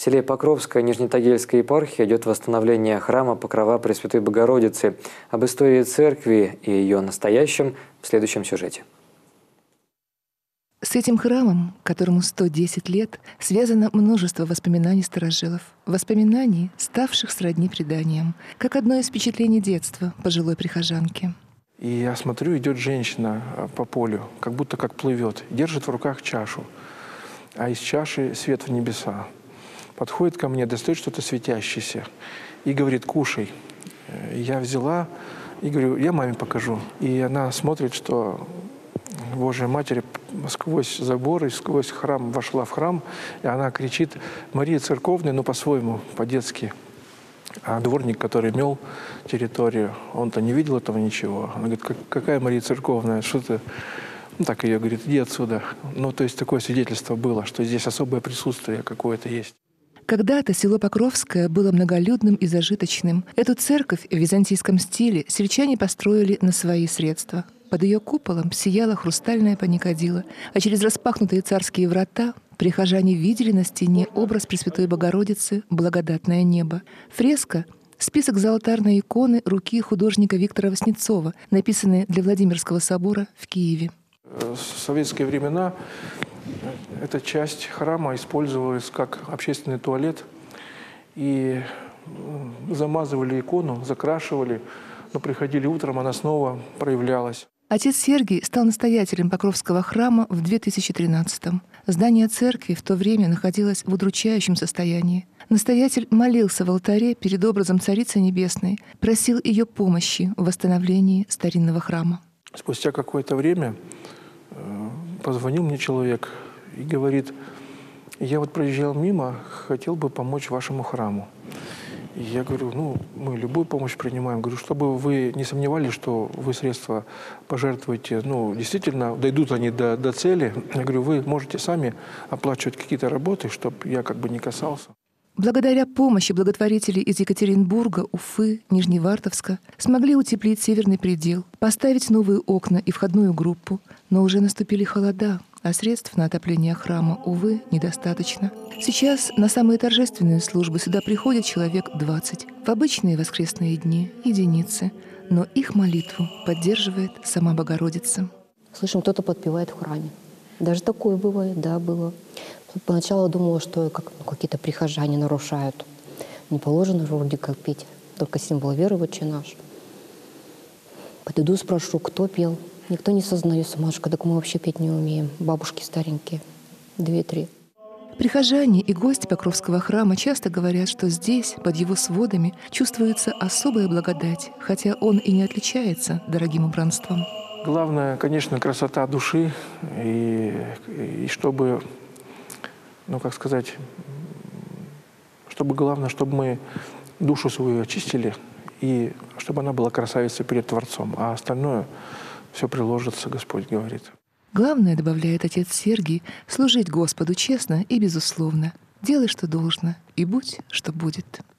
В селе Покровская Нижнетагильской епархии идет восстановление храма Покрова Пресвятой Богородицы. Об истории церкви и ее настоящем в следующем сюжете. С этим храмом, которому 110 лет, связано множество воспоминаний старожилов. Воспоминаний, ставших сродни преданиям, как одно из впечатлений детства пожилой прихожанки. И я смотрю, идет женщина по полю, как будто как плывет, держит в руках чашу, а из чаши свет в небеса. Подходит ко мне, достает что-то светящееся и говорит: «Кушай». Я взяла и говорю: «Я маме покажу». И она смотрит, что Божья Матерь сквозь заборы, сквозь храм вошла в храм, и она кричит: «Мария Церковная», но по-своему, по-детски. А дворник, который мел территорию, он-то не видел этого ничего. Она говорит: «Какая Мария Церковная? Что ты?» Ну, так ее говорит: «Иди отсюда». Ну, то есть такое свидетельство было, что здесь особое присутствие какое-то есть. Когда-то село Покровское было многолюдным и зажиточным. Эту церковь в византийском стиле сельчане построили на свои средства. Под ее куполом сияла хрустальная паникадила, а через распахнутые царские врата прихожане видели на стене образ Пресвятой Богородицы «Благодатное небо». Фреска — список золотарной иконы руки художника Виктора Васнецова, написанной для Владимирского собора в Киеве. В советские времена эта часть храма использовалась как общественный туалет. И замазывали икону, закрашивали, но приходили утром, она снова проявлялась. Отец Сергий стал настоятелем Покровского храма в 2013-м. Здание церкви в то время находилось в удручающем состоянии. Настоятель молился в алтаре перед образом Царицы Небесной, просил ее помощи в восстановлении старинного храма. Спустя какое-то время позвонил мне человек и говорит: «Я вот проезжал мимо, хотел бы помочь вашему храму». И я говорю: «Ну, мы любую помощь принимаем». Говорю: «Чтобы вы не сомневались, что вы средства пожертвуете, ну, действительно, дойдут они до цели». Я говорю: «Вы можете сами оплачивать какие-то работы, чтобы я как бы не касался». Благодаря помощи благотворителей из Екатеринбурга, Уфы, Нижневартовска смогли утеплить северный предел, поставить новые окна и входную группу. Но уже наступили холода, а средств на отопление храма, увы, недостаточно. Сейчас на самые торжественные службы сюда приходит человек 20. В обычные воскресные дни — единицы. Но их молитву поддерживает сама Богородица. Слышим, кто-то подпевает в храме. Даже такое бывает, да, было. Поначалу думала, что какие-то прихожане нарушают. Не положено же вроде как петь, только символ веры в «Отче наш». Подойду, спрошу, кто пел. Никто не сознается: «Машка, так мы вообще петь не умеем. Бабушки старенькие, 2-3». Прихожане и гости Покровского храма часто говорят, что здесь, под его сводами, чувствуется особая благодать, хотя он и не отличается дорогим убранством. Главное, конечно, красота души, и чтобы, ну, как сказать, главное, чтобы мы душу свою очистили, и чтобы она была красавицей перед Творцом, а остальное все приложится, Господь говорит. Главное, добавляет отец Сергий, служить Господу честно и безусловно. Делай, что должно, и будь, что будет.